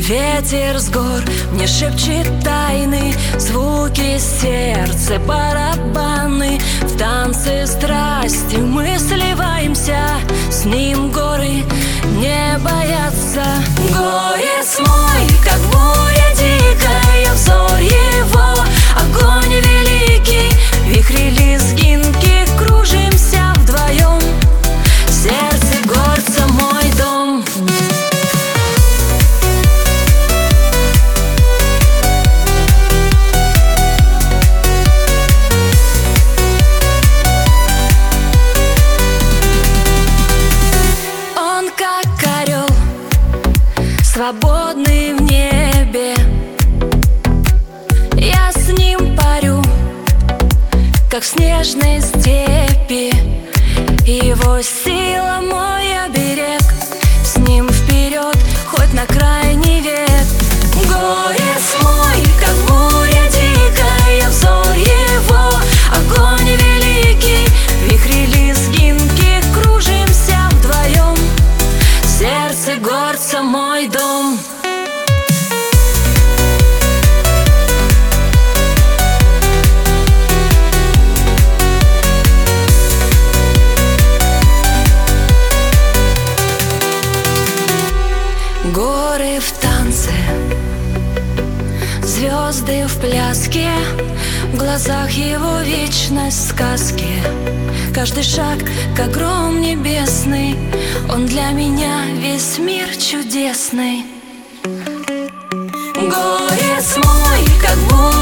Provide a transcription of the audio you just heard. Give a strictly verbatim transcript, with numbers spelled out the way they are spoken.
Ветер с гор мне шепчет тайны, звуки сердца, барабаны. В танце страсти мы сливаемся, с ним горы не боятся. Горец мой, как буря дикая, взор его огонь великий. Вихри лезгинки, кружимся вдвоем, сердце горца мой дом. Свободный в небе, я с ним парю, как в снежной степи. Его сила мой оберег, с ним вперед, хоть на крайний век. Горец мой, как буря дикая, взор его огонь великий. Вихри лезгинки, кружимся вдвоем, сердце горца мой дом. Горы в танце, звезды в пляске, в глазах его вечность сказки. Каждый шаг, как гром небесный, он для меня весь мир чудесный. Горец мой, как буря